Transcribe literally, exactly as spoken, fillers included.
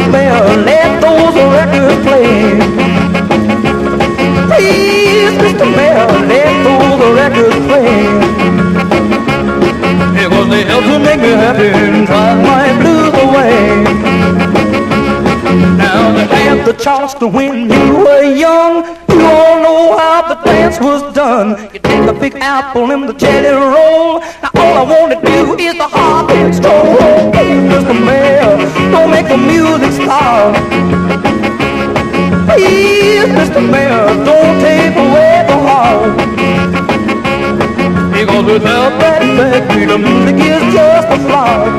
Mister Mayor, let those records play. Please, Mister Mayor, let those records play. Because they help to make me happy and drive my blues away. Now to have the chance to when you were young, you all know how the dance was done. You take a big apple and the jelly roll. Now all I want to do is the hard and stroll. Please, Mister Mayor, don't make the music stop. Please, Mister Mayor, don't take away the heart. Because without that backbeat, the music is just a flop.